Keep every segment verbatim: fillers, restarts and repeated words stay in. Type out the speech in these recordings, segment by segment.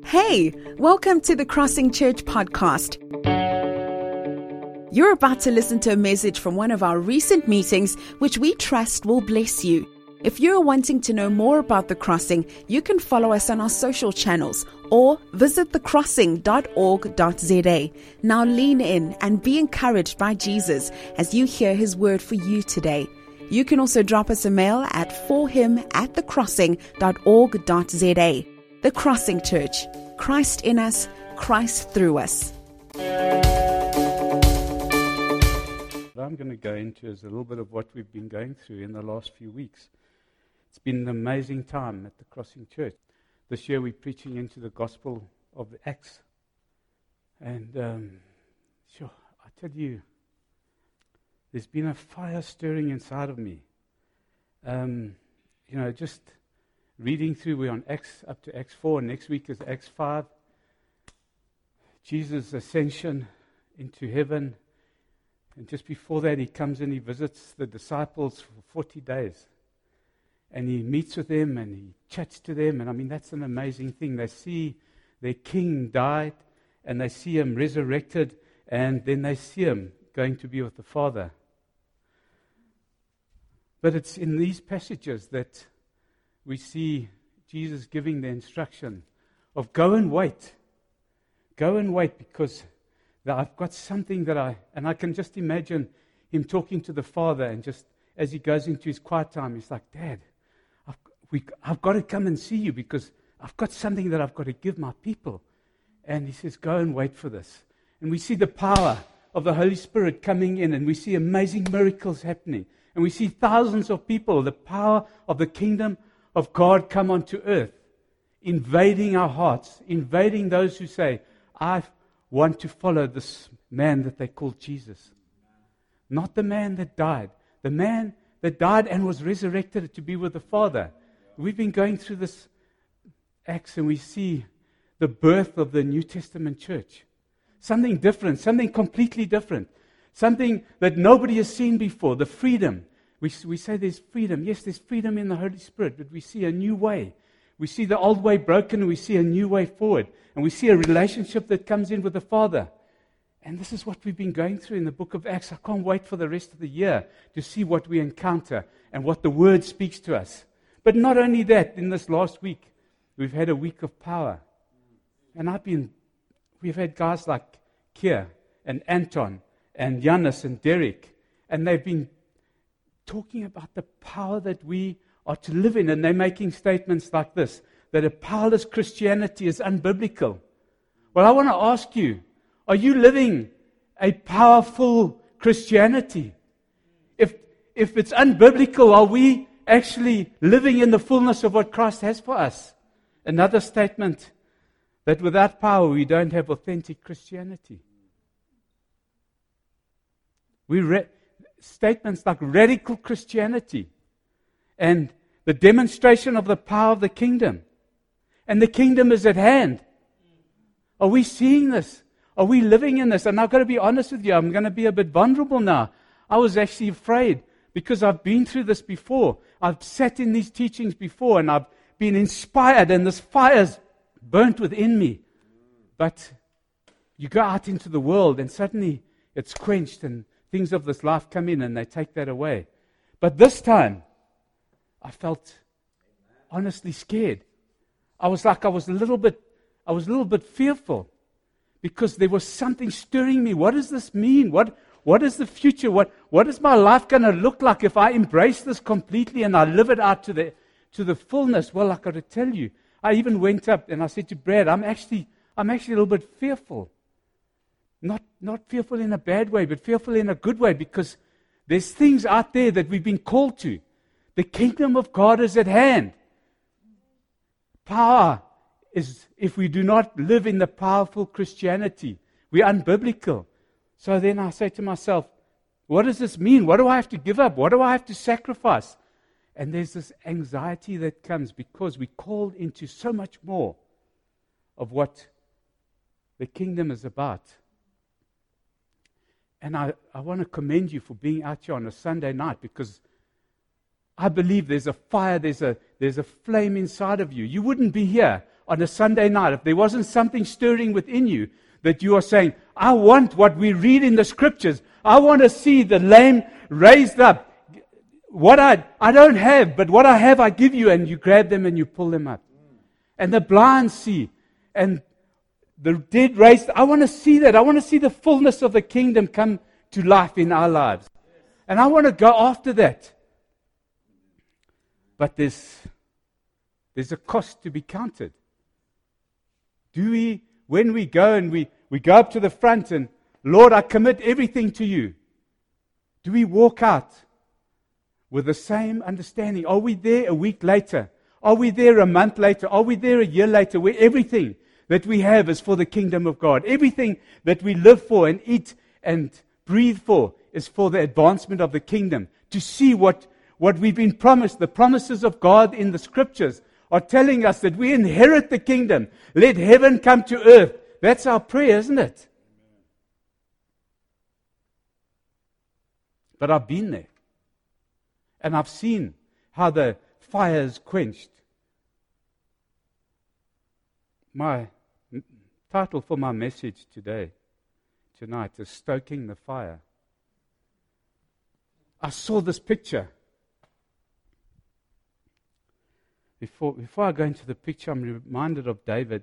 Hey, welcome to the Crossing Church podcast. You're about to listen to a message from one of our recent meetings, which we trust will bless you. If you're wanting to know more about The Crossing, you can follow us on our social channels or visit the crossing dot org dot z a. Now lean in and be encouraged by Jesus as you hear his word for you today. You can also drop us a mail at for him at the crossing dot org dot z a. The Crossing Church, Christ in us, Christ through us. What I'm going to go into is a little bit of what we've been going through in the last few weeks. It's been an amazing time at the Crossing Church. This year we're preaching into the gospel of the Acts. And, um, sure, I tell you, there's been a fire stirring inside of me. Um, you know, just reading through, we're on Acts up to Acts four, and next week is Acts five. Jesus' ascension into heaven. And just before that, he comes and he visits the disciples for forty days. And he meets with them and he chats to them. And I mean, that's an amazing thing. They see their king died and they see him resurrected. And then they see him going to be with the Father. But it's in these passages that we see Jesus giving the instruction of go and wait. Go and wait because I've got something that I, and I can just imagine him talking to the Father and just as he goes into his quiet time, he's like, Dad, I've, we, I've got to come and see you because I've got something that I've got to give my people. And he says, go and wait for this. And we see the power of the Holy Spirit coming in and we see amazing miracles happening. And we see thousands of people, the power of the kingdom of God come onto earth, invading our hearts, invading those who say, I want to follow this man that they call Jesus. Not the man that died. The man that died and was resurrected to be with the Father. We've been going through this Acts and we see the birth of the New Testament church. Something different, something completely different. Something that nobody has seen before, the freedom. We, we say there's freedom. Yes, there's freedom in the Holy Spirit, but we see a new way. We see the old way broken and we see a new way forward. And we see a relationship that comes in with the Father. And this is what we've been going through in the book of Acts. I can't wait for the rest of the year to see what we encounter and what the Word speaks to us. But not only that, in this last week, we've had a week of power. And I've been, we've had guys like Kier and Anton and Giannis and Derek. And they've been talking about the power that we are to live in. And they're making statements like this, that a powerless Christianity is unbiblical. Well, I want to ask you, are you living a powerful Christianity? If if it's unbiblical, are we actually living in the fullness of what Christ has for us? Another statement, that without power we don't have authentic Christianity. We read statements like radical Christianity and the demonstration of the power of the kingdom. And the kingdom is at hand. Are we seeing this? Are we living in this? And I've got to be honest with you, I'm going to be a bit vulnerable now. I was actually afraid because I've been through this before. I've sat in these teachings before and I've been inspired and this fire's burnt within me. But you go out into the world and suddenly it's quenched and things of this life come in and they take that away. But this time, I felt honestly scared. I was like, I was a little bit, I was a little bit fearful because there was something stirring me. What does this mean? What, what is the future? What, what is my life going to look like if I embrace this completely and I live it out to the, to the fullness? Well, I've got to tell you, I even went up and I said to Brad, I'm actually, I'm actually a little bit fearful. Not, not fearful in a bad way, but fearful in a good way because there's things out there that we've been called to. The kingdom of God is at hand. Power is, if we do not live in the powerful Christianity, we're unbiblical. So then I say to myself, what does this mean? What do I have to give up? What do I have to sacrifice? And there's this anxiety that comes because we're called into so much more of what the kingdom is about. And I, I want to commend you for being out here on a Sunday night because I believe there's a fire, there's a, there's a flame inside of you. You wouldn't be here on a Sunday night, if there wasn't something stirring within you that you are saying, I want what we read in the scriptures. I want to see the lame raised up. What I, I don't have, but what I have I give you, and you grab them and you pull them up. And the blind see, and the dead raised. I want to see that. I want to see the fullness of the kingdom come to life in our lives. And I want to go after that. But there's, there's a cost to be counted. Do we, when we go and we, we go up to the front and, Lord, I commit everything to you. Do we walk out with the same understanding? Are we there a week later? Are we there a month later? Are we there a year later where everything that we have is for the kingdom of God? Everything that we live for and eat and breathe for is for the advancement of the kingdom. To see what, what we've been promised, the promises of God in the scriptures are telling us that we inherit the kingdom. Let heaven come to earth. That's our prayer, isn't it? But I've been there. And I've seen how the fire is quenched. My title for my message today, tonight, is Stoking the Fire. I saw this picture. Before, before I go into the picture, I'm reminded of David.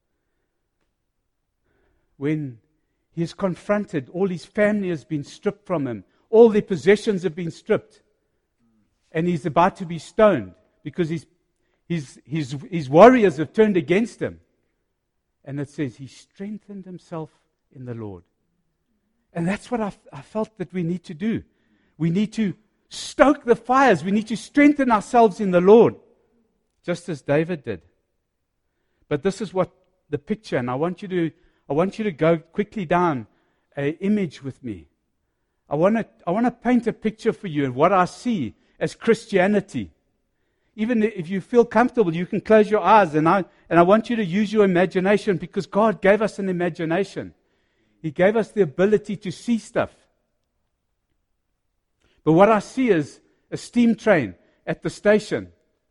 When he is confronted, all his family has been stripped from him. All their possessions have been stripped. And he's about to be stoned because his, his, his, his warriors have turned against him. And it says he strengthened himself in the Lord. And that's what I, I felt that we need to do. We need to stoke the fires. We need to strengthen ourselves in the Lord, just as David did. But this is what the picture, and I want you to, I want you to go quickly down an image with me. I want to, I want to paint a picture for you of what I see as Christianity. Even if you feel comfortable, you can close your eyes, and I, and I want you to use your imagination, because God gave us an imagination. He gave us the ability to see stuff. But what I see is a steam train at the station.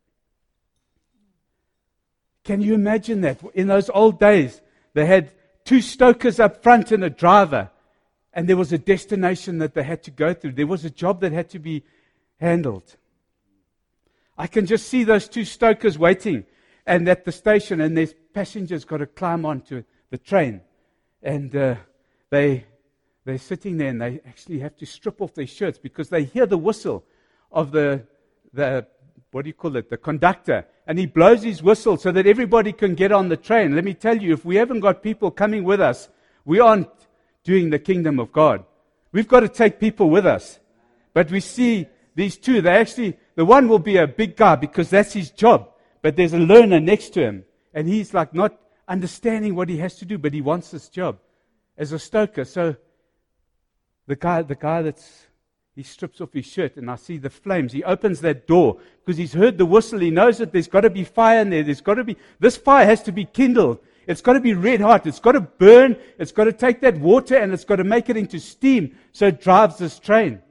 Can you imagine that? In those old days, they had two stokers up front and a driver, and there was a destination that they had to go through. There was a job that had to be handled. I can just see those two stokers waiting and at the station, and there's passengers got to climb onto the train, and uh, they they're sitting there, and they actually have to strip off their shirts because they hear the whistle of the the what do you call it the conductor, and he blows his whistle so that everybody can get on the train. Let me tell you, if we haven't got people coming with us, we aren't doing the kingdom of God. We've got to take people with us. But we see these two, they actually, the one will be a big guy because that's his job. But there's a learner next to him. And he's like not understanding what he has to do, but he wants this job as a stoker. So the guy, the guy that's, he strips off his shirt, and I see the flames. He opens that door because he's heard the whistle. He knows that there's got to be fire in there. There's got to be, this fire has to be kindled. It's got to be red hot. It's got to burn. It's got to take that water and it's got to make it into steam so it drives this train.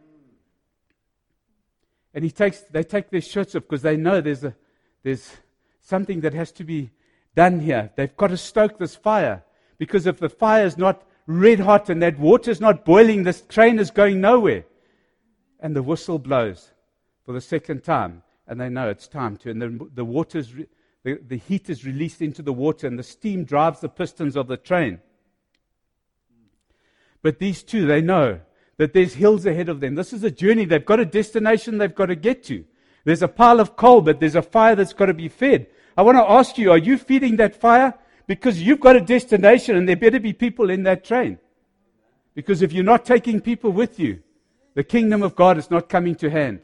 And he takes, they take their shirts off because they know there's a, there's something that has to be done here. They've got to stoke this fire, because if the fire is not red hot and that water is not boiling, this train is going nowhere. And the whistle blows for the second time, and they know it's time to. And the, the water's, re, the, the heat is released into the water, and the steam drives the pistons of the train. But these two, they know that there's hills ahead of them. This is a journey. They've got a destination they've got to get to. There's a pile of coal, but there's a fire that's got to be fed. I want to ask you, are you feeding that fire? Because you've got a destination, and there better be people in that train. Because if you're not taking people with you, the kingdom of God is not coming to hand.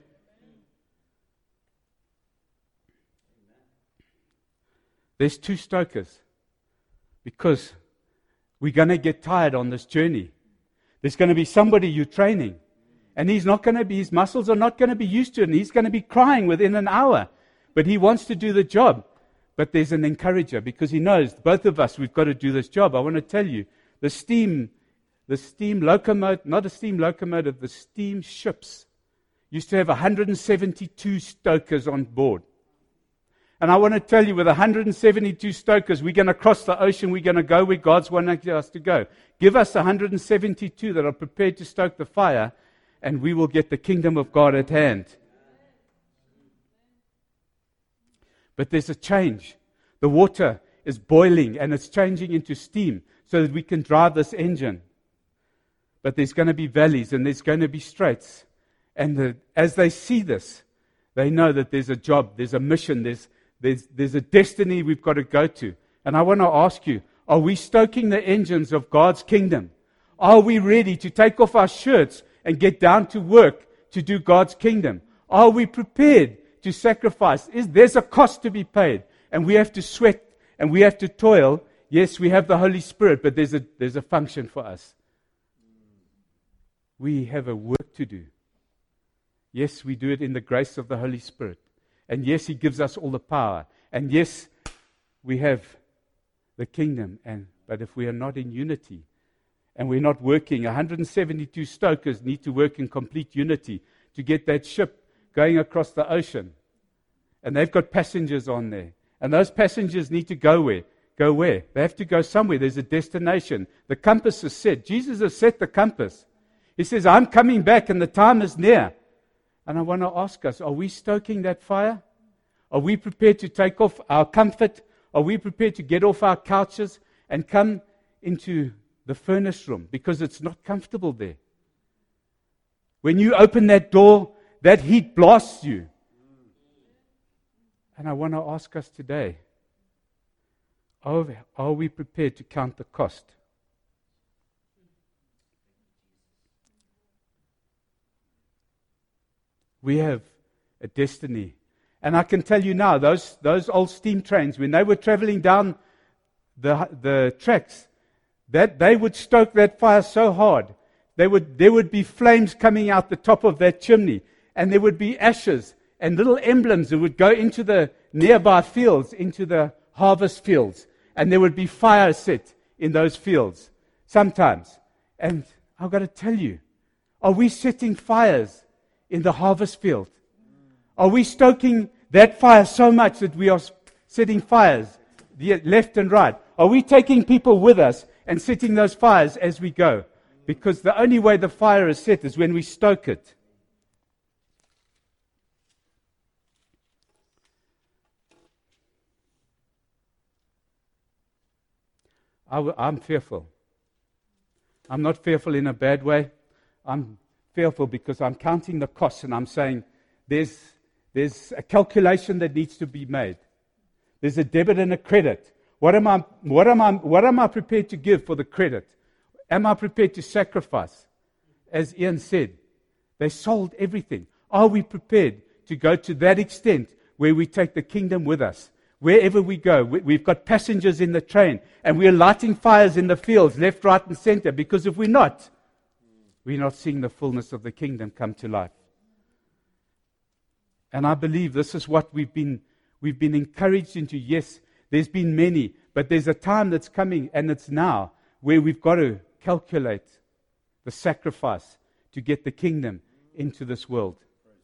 There's two stokers, because we're going to get tired on this journey. There's going to be somebody you're training, and he's not going to be, his muscles are not going to be used to it, and he's going to be crying within an hour. But he wants to do the job. But there's an encourager, because he knows, both of us, we've got to do this job. I want to tell you, the steam, the steam locomotive, not a steam locomotive, the steam ships used to have one hundred seventy-two stokers on board. And I want to tell you, with one hundred seventy-two stokers, we're going to cross the ocean. We're going to go where God's wanting us to go. Give us one hundred seventy-two that are prepared to stoke the fire, and we will get the kingdom of God at hand. But there's a change. The water is boiling, and it's changing into steam so that we can drive this engine. But there's going to be valleys, and there's going to be straits. And the, as they see this, they know that there's a job, there's a mission, there's There's, there's a destiny we've got to go to. And I want to ask you, are we stoking the engines of God's kingdom? Are we ready to take off our shirts and get down to work to do God's kingdom? Are we prepared to sacrifice? Is, there's a cost to be paid, and we have to sweat and we have to toil. Yes, we have the Holy Spirit, but there's a, there's a function for us. We have a work to do. Yes, we do it in the grace of the Holy Spirit. And yes, He gives us all the power. And yes, we have the kingdom. And but if we are not in unity, and we're not working, one hundred seventy-two stokers need to work in complete unity to get that ship going across the ocean. And they've got passengers on there. And those passengers need to go where? Go where? They have to go somewhere. There's a destination. The compass is set. Jesus has set the compass. He says, I'm coming back and the time is near. And I want to ask us, are we stoking that fire? Are we prepared to take off our comfort? Are we prepared to get off our couches and come into the furnace room? Because it's not comfortable there. When you open that door, that heat blasts you. And I want to ask us today, are, are we prepared to count the cost? We have a destiny. And I can tell you now, those those old steam trains, when they were traveling down the the tracks, that they would stoke that fire so hard, they would there would be flames coming out the top of that chimney, and there would be ashes and little emblems that would go into the nearby fields, into the harvest fields, and there would be fire set in those fields sometimes. And I've got to tell you, are we setting fires in the harvest field? Are we stoking that fire so much that we are setting fires left and right? Are we taking people with us and setting those fires as we go? Because the only way the fire is set is when we stoke it. I w- I'm fearful. I'm not fearful in a bad way. I'm fearful because I'm counting the costs and I'm saying there's there's a calculation that needs to be made. There's a debit and a credit. What am I what am I what am I prepared to give for the credit? Am I prepared to sacrifice? As Ian said, they sold everything. Are we prepared to go to that extent where we take the kingdom with us? Wherever we go, we've got passengers in the train and we're lighting fires in the fields, left, right, and center, because if we're not, we're not seeing the fullness of the kingdom come to life. And I believe this is what we've been we've been encouraged into. Yes, there's been many, but there's a time that's coming, and it's now, where we've got to calculate the sacrifice to get the kingdom into this world.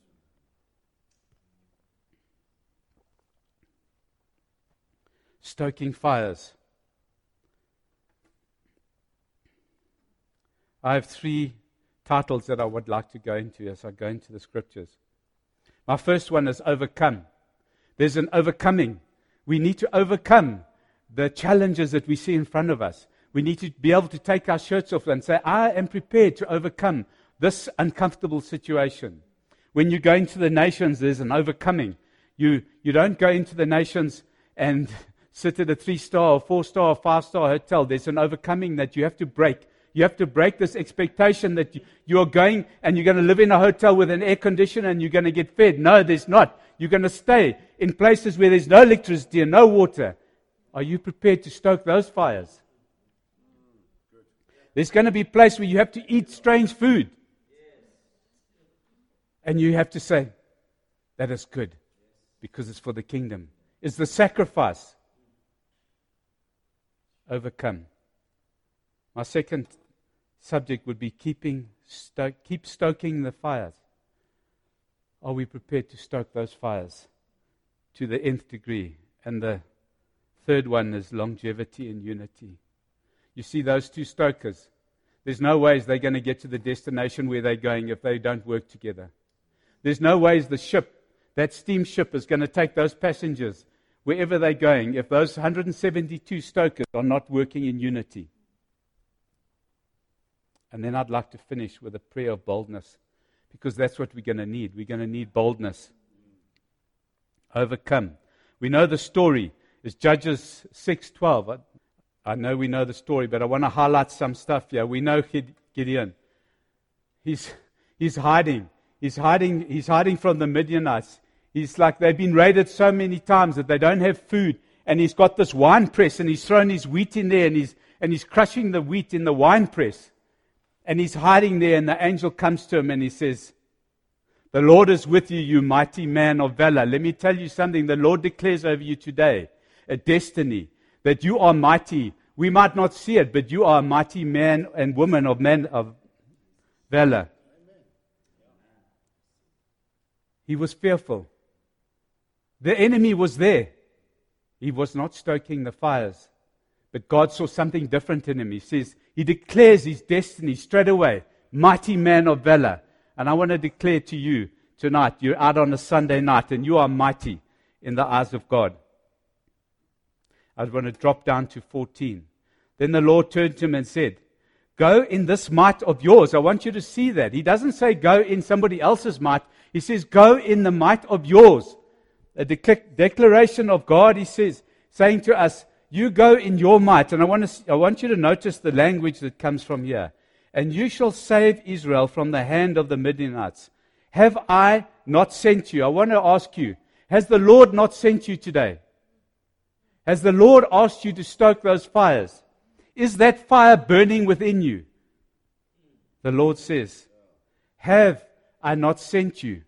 Stoking fires. I have three titles that I would like to go into as I go into the scriptures. My first one is overcome. There's an overcoming. We need to overcome the challenges that we see in front of us. We need to be able to take our shirts off and say, I am prepared to overcome this uncomfortable situation. When you go into the nations, there's an overcoming. You, you don't go into the nations and sit at a three-star or four-star or five-star hotel. There's an overcoming that you have to break. You have to break this expectation that you, you are going and you're going to live in a hotel with an air conditioner and you're going to get fed. No, there's not. You're going to stay in places where there's no electricity and no water. Are you prepared to stoke those fires? There's going to be a place where you have to eat strange food. And you have to say, that is good because it's for the kingdom. Is the sacrifice overcome? My second subject would be keeping sto- keep stoking the fires. Are we prepared to stoke those fires? to the nth degree. And the third one is longevity and unity. You see those two stokers, there's no ways they're going to get to the destination where they're going if they don't work together. There's no ways the ship, that steamship, is going to take those passengers wherever they're going if those one hundred seventy-two stokers are not working in unity. And then I'd like to finish with a prayer of boldness, because that's what we're going to need. We're going to need boldness. Overcome. We know the story. It's Judges six twelve. I, I know we know the story, but I want to highlight some stuff here. We know Gideon. He's, he's hiding. He's hiding. He's hiding from the Midianites. He's like, they've been raided so many times that they don't have food. And he's got this wine press, and he's thrown his wheat in there, and he's, and he's crushing the wheat in the wine press. And he's hiding there, and the angel comes to him and he says, "The Lord is with you, you mighty man of valor." Let me tell you something. The Lord declares over you today a destiny, that you are mighty. We might not see it, but you are a mighty man and woman of man of valor. He was fearful. The enemy was there. He was not stoking the fires. But God saw something different in him. He says, he declares his destiny straight away. Mighty man of valor. And I want to declare to you tonight, you're out on a Sunday night and you are mighty in the eyes of God. I want to drop down to fourteen. Then the Lord turned to him and said, "Go in this might of yours." I want you to see that. He doesn't say go in somebody else's might. He says, go in the might of yours. A de- declaration of God, he says, saying to us, you go in your might. And I want, to, I want you to notice the language that comes from here. "And you shall save Israel from the hand of the Midianites. Have I not sent you?" I want to ask you, has the Lord not sent you today? Has the Lord asked you to stoke those fires? Is that fire burning within you? The Lord says, "Have I not sent you?"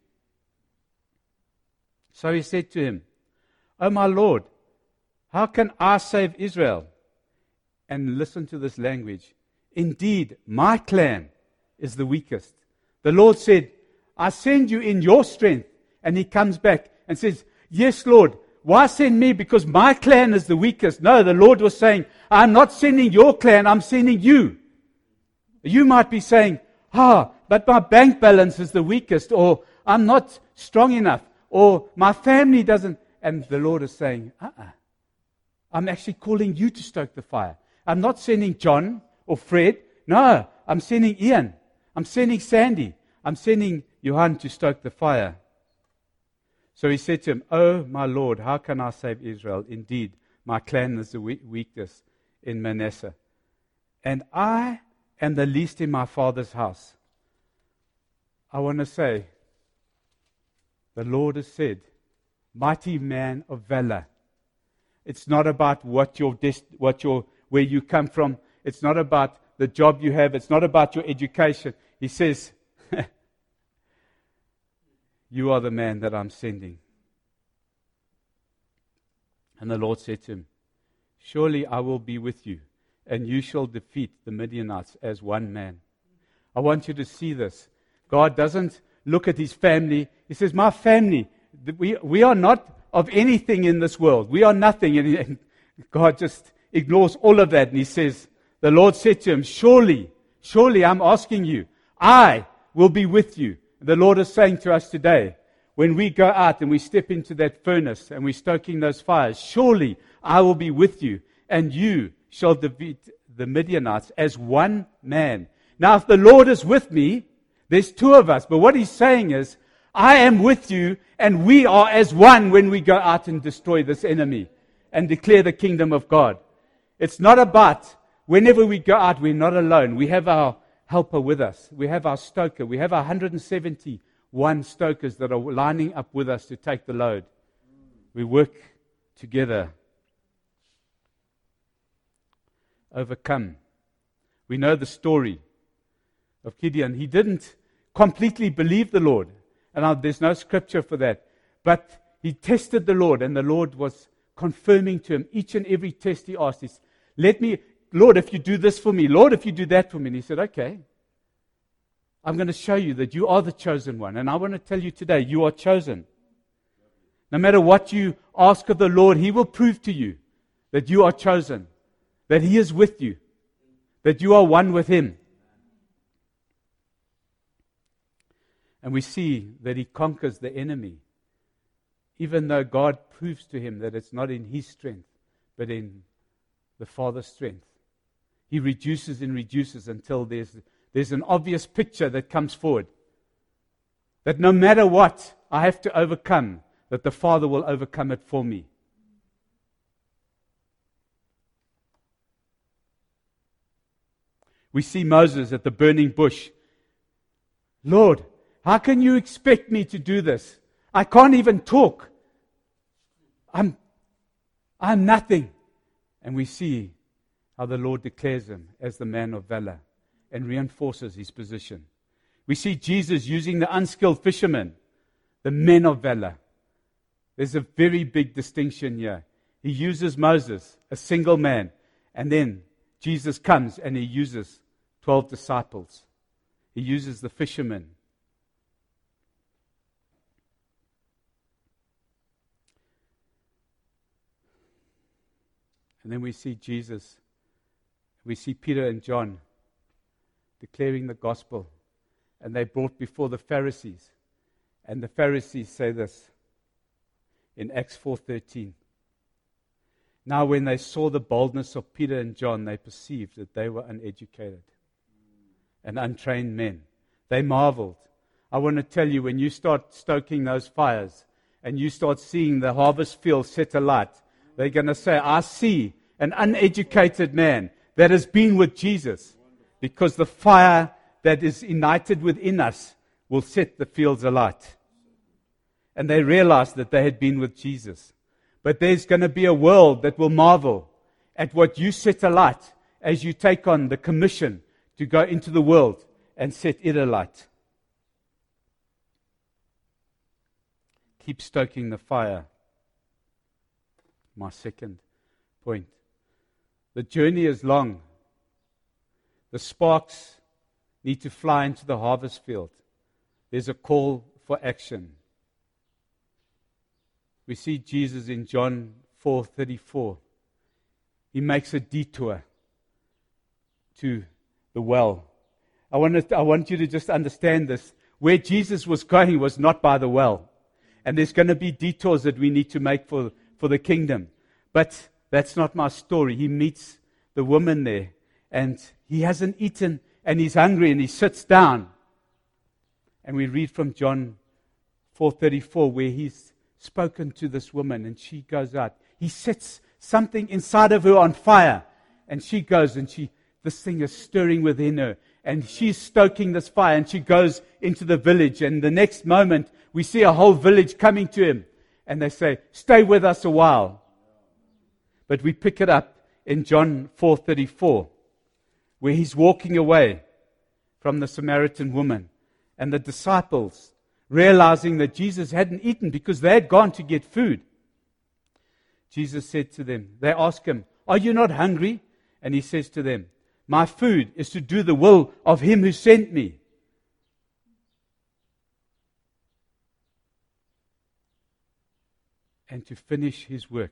So he said to him, "Oh my Lord, how can I save Israel?" And listen to this language. "Indeed, my clan is the weakest." The Lord said, "I send you in your strength." And he comes back and says, "Yes, Lord. Why send me? Because my clan is the weakest." No, the Lord was saying, "I'm not sending your clan, I'm sending you." You might be saying, "Ah, but my bank balance is the weakest," or "I'm not strong enough," or "my family doesn't." And the Lord is saying, uh-uh. I'm actually calling you to stoke the fire. I'm not sending John or Fred. No, I'm sending Ian. I'm sending Sandy. I'm sending Johan to stoke the fire. So he said to him, "Oh, my Lord, how can I save Israel? Indeed, my clan is the weakest in Manasseh, and I am the least in my father's house." I want to say, the Lord has said, mighty man of valor. It's not about what your dest- what your where you come from. It's not about the job you have. It's not about your education. He says, "You are the man that I'm sending." And the Lord said to him, "Surely I will be with you, and you shall defeat the Midianites as one man." I want you to see this. God doesn't look at his family. He says, "My family, we, we are not of anything in this world. We are nothing." And, and God just ignores all of that. And he says, the Lord said to him, "Surely, surely I'm asking you, I will be with you." The Lord is saying to us today, when we go out and we step into that furnace and we're stoking those fires, surely I will be with you, and you shall defeat the Midianites as one man. Now, if the Lord is with me, there's two of us. But what he's saying is, I am with you, and we are as one when we go out and destroy this enemy and declare the kingdom of God. It's not about, whenever we go out, we're not alone. We have our helper with us. We have our stoker. We have our one hundred seventy-one stokers that are lining up with us to take the load. We work together. Overcome. We know the story of Gideon. He didn't completely believe the Lord. And there's no scripture for that. But he tested the Lord, and the Lord was confirming to him each and every test he asked. Is, "Let me, Lord, if you do this for me, Lord, if you do that for me." And he said, "Okay, I'm going to show you that you are the chosen one. And I want to tell you today, you are chosen." No matter what you ask of the Lord, He will prove to you that you are chosen, that He is with you, that you are one with Him. And we see that He conquers the enemy, even though God proves to him that it's not in his strength, but in the Father's strength. He reduces and reduces until there's, there's an obvious picture that comes forward. That no matter what I have to overcome, that the Father will overcome it for me. We see Moses at the burning bush. Lord, how can you expect me to do this? I can't even talk. I'm, I'm nothing. And we see how the Lord declares him as the man of valor and reinforces his position. We see Jesus using the unskilled fishermen, the men of valor. There's a very big distinction here. He uses Moses, a single man, and then Jesus comes and he uses twelve disciples. He uses the fishermen. And then we see Jesus, we see Peter and John declaring the gospel. And they brought before the Pharisees. And the Pharisees say this in Acts four thirteen. Now when they saw the boldness of Peter and John, they perceived that they were uneducated and untrained men. They marveled. I want to tell you, when you start stoking those fires and you start seeing the harvest field set alight, they're going to say, I see an uneducated man that has been with Jesus, because the fire that is ignited within us will set the fields alight. And they realized that they had been with Jesus. But there's going to be a world that will marvel at what you set alight as you take on the commission to go into the world and set it alight. Keep stoking the fire. My second point. The journey is long. The sparks need to fly into the harvest field. There's a call for action. We see Jesus in John four thirty-four. He makes a detour to the well. I want, to, I want you to just understand this. Where Jesus was going was not by the well. And there's going to be detours that we need to make for, for the kingdom. But that's not my story. He meets the woman there, and he hasn't eaten, and he's hungry, and he sits down. And we read from John four thirty-four, where he's spoken to this woman, and she goes out. He sets something inside of her on fire, and she goes, and she this thing is stirring within her, and she's stoking this fire, and she goes into the village, and the next moment we see a whole village coming to him, and they say, stay with us a while. But we pick it up in John four thirty-four, where he's walking away from the Samaritan woman, and the disciples, realizing that Jesus hadn't eaten because they had gone to get food. Jesus said to them, they ask him, are you not hungry? And he says to them, my food is to do the will of him who sent me. And to finish his work.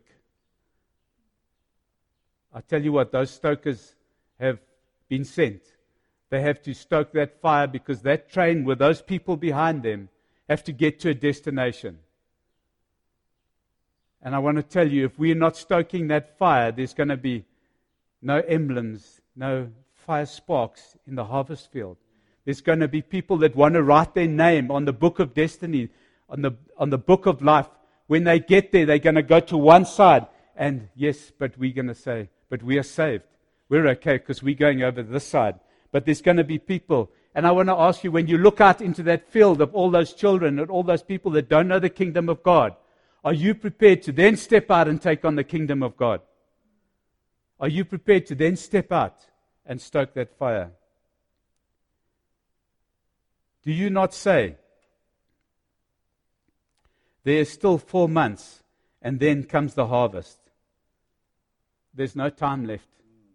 I tell you what, those stokers have been sent. They have to stoke that fire because that train with those people behind them have to get to a destination. And I want to tell you, if we're not stoking that fire, there's going to be no emblems, no fire sparks in the harvest field. There's going to be people that want to write their name on the book of destiny, on the on the book of life. When they get there, they're going to go to one side. And yes, but we're going to say, but we are saved. We're okay because we're going over this side. But there's going to be people. And I want to ask you, when you look out into that field of all those children and all those people that don't know the kingdom of God, are you prepared to then step out and take on the kingdom of God? Are you prepared to then step out and stoke that fire? Do you not say, there is still four months and then comes the harvest? There's no time left.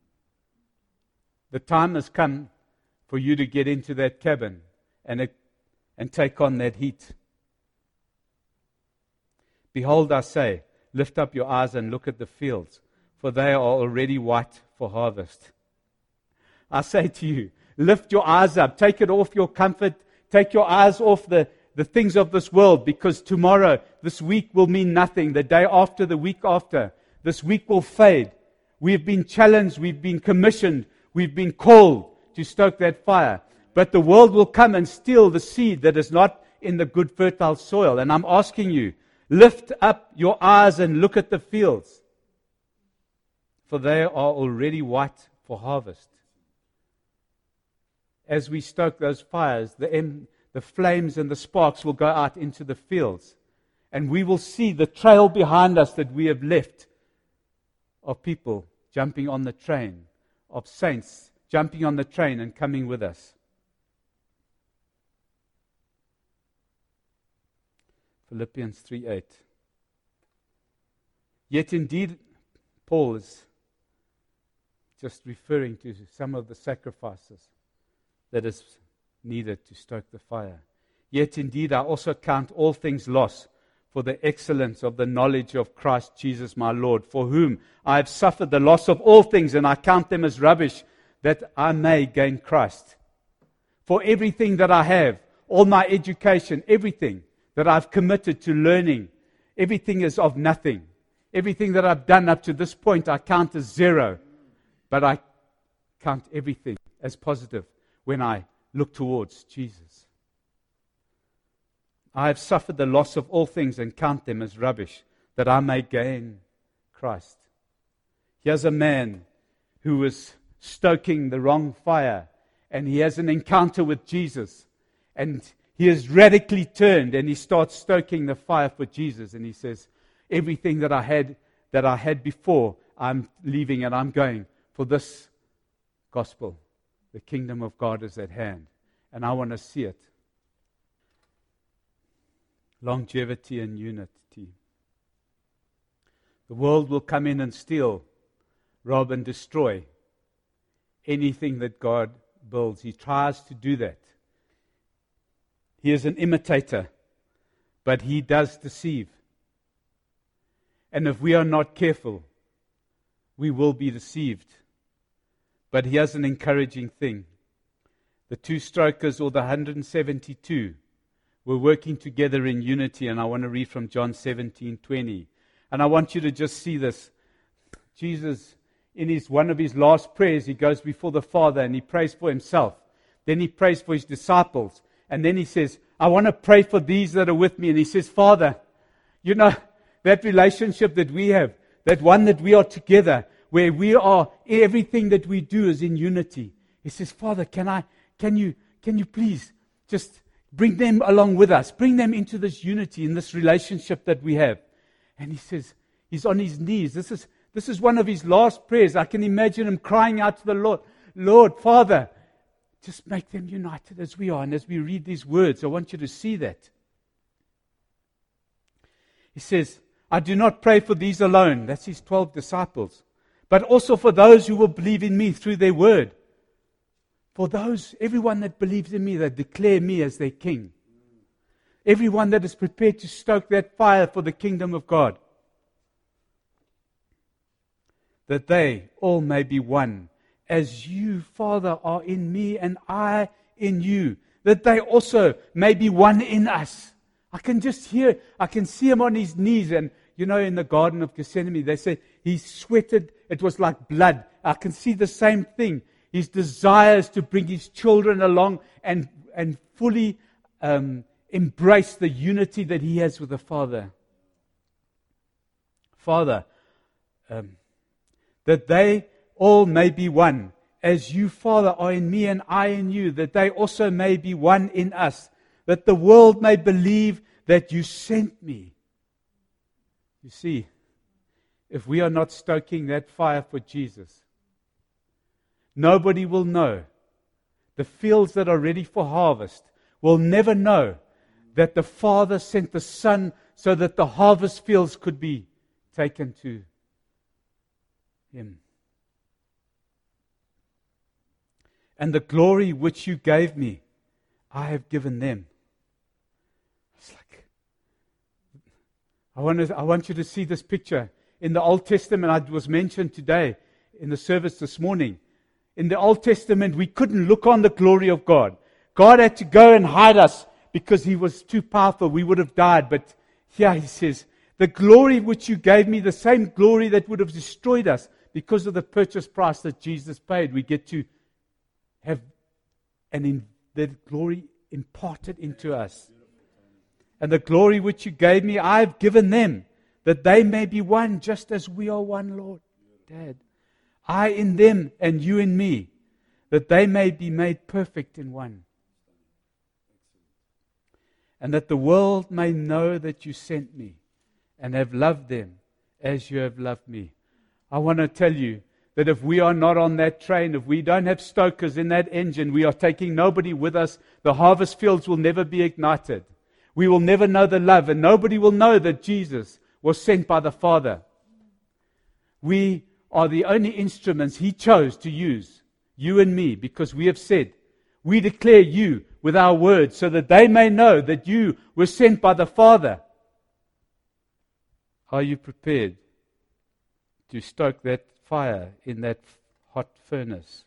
The time has come for you to get into that cabin and, it, and take on that heat. Behold, I say, lift up your eyes and look at the fields, for they are already white for harvest. I say to you, lift your eyes up, take it off your comfort, take your eyes off the, the things of this world, because tomorrow, this week will mean nothing. The day after, the week after, this week will fade. We've been challenged, we've been commissioned, we've been called to stoke that fire. But the world will come and steal the seed that is not in the good fertile soil. And I'm asking you, lift up your eyes and look at the fields, for they are already white for harvest. As we stoke those fires, the, em- the flames and the sparks will go out into the fields. And we will see the trail behind us that we have left of people jumping on the train, of saints jumping on the train and coming with us. Philippians three eight. Yet indeed, Paul is just referring to some of the sacrifices that is needed to stoke the fire. Yet indeed, I also count all things lost for the excellence of the knowledge of Christ Jesus my Lord, for whom I have suffered the loss of all things, and I count them as rubbish, that I may gain Christ. For everything that I have, all my education, everything that I've committed to learning, everything is of nothing. Everything that I've done up to this point, I count as zero. But I count everything as positive when I look towards Jesus. I have suffered the loss of all things and count them as rubbish, that I may gain Christ. Here's a man who was stoking the wrong fire, and he has an encounter with Jesus, and he is radically turned, and he starts stoking the fire for Jesus, and he says, everything that I had that I had before, I'm leaving and I'm going for this gospel. The kingdom of God is at hand, and I want to see it. Longevity and unity. The world will come in and steal, rob and destroy anything that God builds. He tries to do that. He is an imitator, but he does deceive. And if we are not careful, we will be deceived. But he has an encouraging thing. The two strokers, or the one hundred seventy-two, were working together in unity, and I want to read from John seventeen twenty. And I want you to just see this. Jesus, in his one of his last prayers, he goes before the Father and he prays for himself. Then he prays for his disciples. And then he says, I want to pray for these that are with me. And he says, Father, you know, that relationship that we have, that one that we are together, where we are, everything that we do is in unity. He says, Father, can I, can you, can you please just bring them along with us, bring them into this unity, in this relationship that we have. And he says, he's on his knees. This is, this is one of his last prayers. I can imagine him crying out to the Lord, Lord, Father, just make them united as we are. And as we read these words, I want you to see that. He says, I do not pray for these alone. That's his twelve disciples. But also for those who will believe in me through their word. For those, everyone that believes in me, that declare me as their king. Everyone that is prepared to stoke that fire for the kingdom of God. That they all may be one. As you, Father, are in me and I in you. That they also may be one in us. I can just hear, I can see him on his knees. And, you know, in the Garden of Gethsemane, they say he sweated. It was like blood. I can see the same thing. His desires to bring his children along and, and fully um, embrace the unity that he has with the Father. Father, um, that they all may be one. As you, Father, are in me and I in you, that they also may be one in us. That the world may believe that you sent me. You see, if we are not stoking that fire for Jesus, nobody will know. The fields that are ready for harvest will never know that the Father sent the Son so that the harvest fields could be taken to Him. And the glory which you gave me, I have given them. It's like, I want, to, I want you to see this picture. In the Old Testament, it was mentioned today in the service this morning. In the Old Testament, we couldn't look on the glory of God. God had to go and hide us because He was too powerful. We would have died. But here He says, the glory which you gave me, the same glory that would have destroyed us because of the purchase price that Jesus paid, we get to have and in, that glory imparted into us. And the glory which you gave me, I have given them, that they may be one, just as we are one, Lord. Dad, I in them and you in me, that they may be made perfect in one. And that the world may know that you sent me and have loved them as you have loved me. I want to tell you that if we are not on that train, if we don't have stokers in that engine, we are taking nobody with us. The harvest fields will never be ignited. We will never know the love, and nobody will know that Jesus was sent by the Father. We are the only instruments He chose to use, you and me, because we have said, we declare you with our words so that they may know that you were sent by the Father. Are you prepared to stoke that fire in that hot furnace?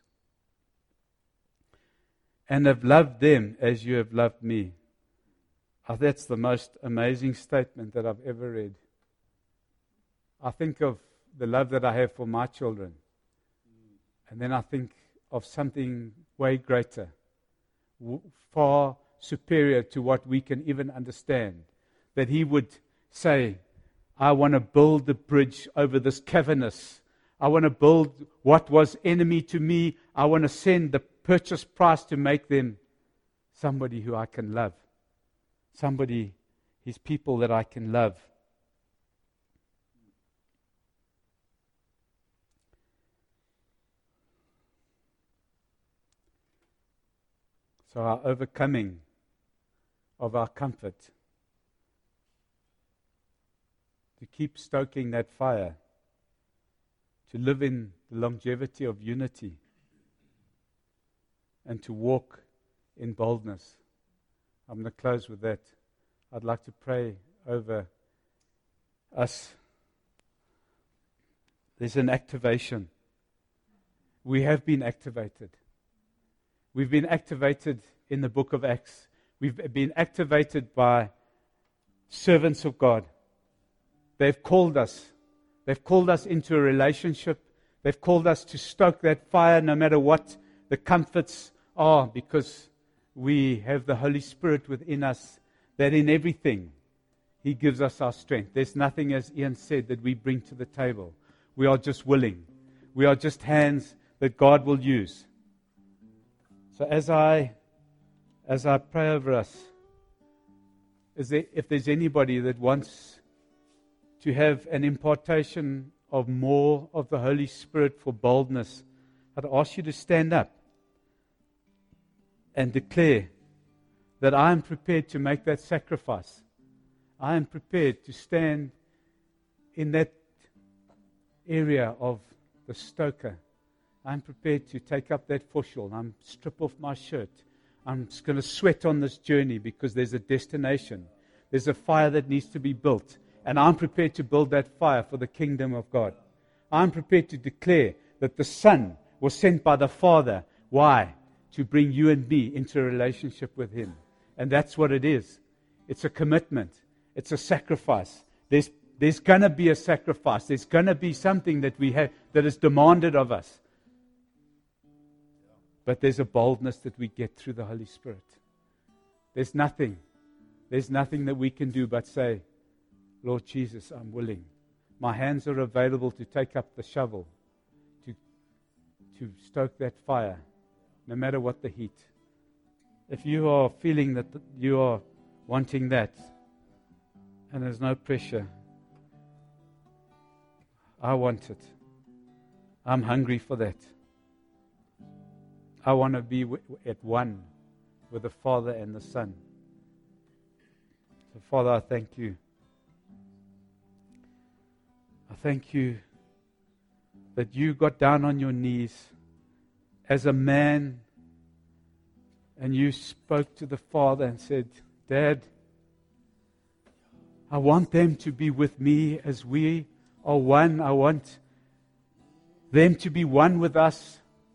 And have loved them as you have loved me. Oh, that's the most amazing statement that I've ever read. I think of the love that I have for my children. And then I think of something way greater, far superior to what we can even understand. That He would say, I want to build the bridge over this cavernous. I want to build what was enemy to me. I want to send the purchase price to make them somebody who I can love. Somebody, His people that I can love. So our overcoming of our comfort, to keep stoking that fire, to live in the longevity of unity, and to walk in boldness. I'm going to close with that. I'd like to pray over us. There's an activation. We have been activated. We've been activated in the book of Acts. We've been activated by servants of God. They've called us. They've called us into a relationship. They've called us to stoke that fire no matter what the comforts are, because we have the Holy Spirit within us, that in everything He gives us our strength. There's nothing, as Ian said, that we bring to the table. We are just willing. We are just hands that God will use. So as I as I pray over us, is there, if there's anybody that wants to have an impartation of more of the Holy Spirit for boldness, I'd ask you to stand up and declare that I am prepared to make that sacrifice. I am prepared to stand in that area of the stoker. I'm prepared to take up that bushel. I'm strip off my shirt. I'm just going to sweat on this journey because there's a destination. There's a fire that needs to be built. And I'm prepared to build that fire for the kingdom of God. I'm prepared to declare that the Son was sent by the Father. Why? To bring you and me into a relationship with Him. And that's what it is. It's a commitment. It's a sacrifice. There's, there's going to be a sacrifice. There's going to be something that we have that is demanded of us. But there's a boldness that we get through the Holy Spirit. There's nothing. There's nothing that we can do but say, Lord Jesus, I'm willing. My hands are available to take up the shovel, to, to stoke that fire, no matter what the heat. If you are feeling that you are wanting that, and there's no pressure, I want it. I'm hungry for that. I want to be w- at one with the Father and the Son. So, Father, I thank you. I thank you that you got down on your knees as a man and you spoke to the Father and said, Dad, I want them to be with me as we are one. I want them to be one with us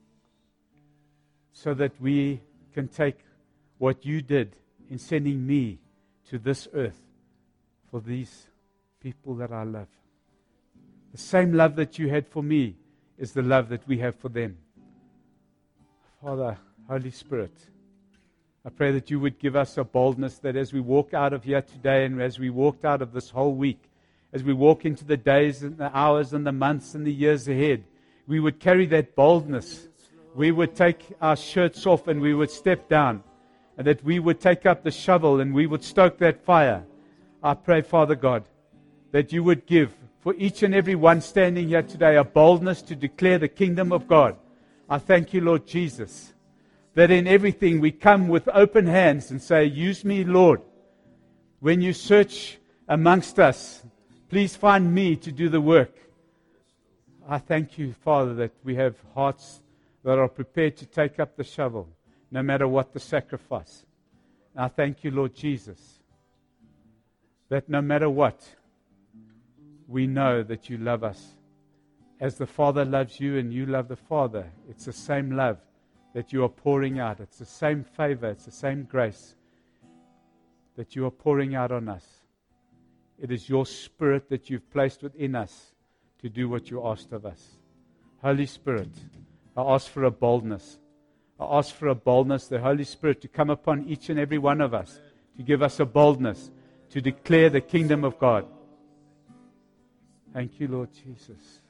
so that we can take what you did in sending me to this earth for these people that I love. The same love that you had for me is the love that we have for them. Father, Holy Spirit, I pray that you would give us a boldness that as we walk out of here today and as we walked out of this whole week, as we walk into the days and the hours and the months and the years ahead, we would carry that boldness. We would take our shirts off and we would step down, and that we would take up the shovel and we would stoke that fire. I pray, Father God, that you would give for each and every one standing here today a boldness to declare the kingdom of God. I thank you, Lord Jesus, that in everything we come with open hands and say, use me, Lord. When you search amongst us, please find me to do the work. I thank you, Father, that we have hearts that are prepared to take up the shovel, no matter what the sacrifice. And I thank you, Lord Jesus, that no matter what, we know that you love us. As the Father loves you and you love the Father, it's the same love that you are pouring out. It's the same favor, it's the same grace that you are pouring out on us. It is your Spirit that you've placed within us to do what you asked of us. Holy Spirit, I ask for a boldness. I ask for a boldness, the Holy Spirit, to come upon each and every one of us, to give us a boldness to declare the kingdom of God. Thank you, Lord Jesus.